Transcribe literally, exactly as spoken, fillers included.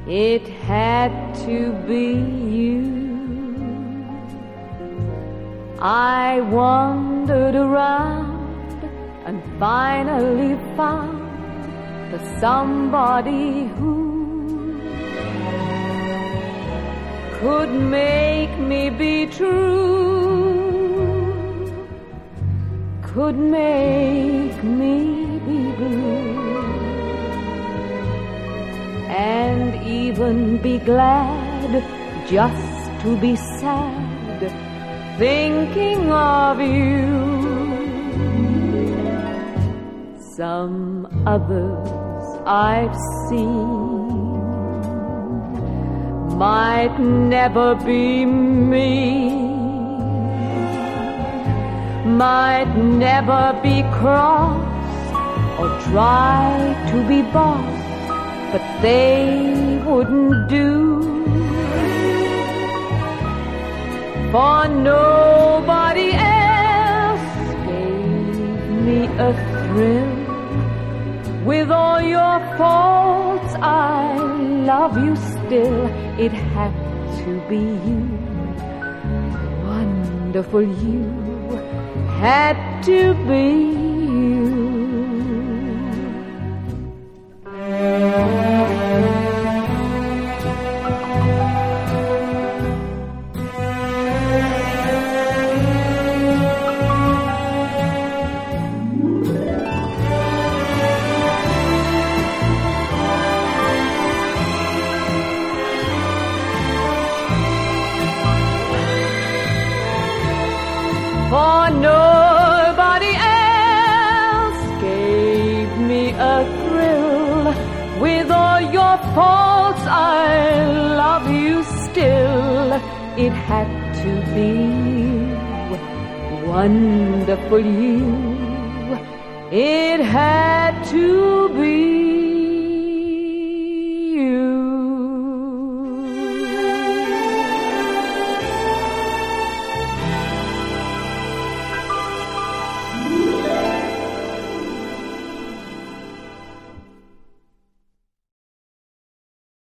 It had to be you. I wandered around and finally found the somebody who could make me be true, could make me be blue, and even be glad just to be sad, thinking of you. Some others I've seen might never be me, might never be cross or try to be boss, but they wouldn't do. For nobody else gave me a thrill. With all your faults, I love you still. It had to be you, wonderful you, had to be you. For nobody else gave me a thrill. With all your faults, I love you still. It had to be you, wonderful you. It had to be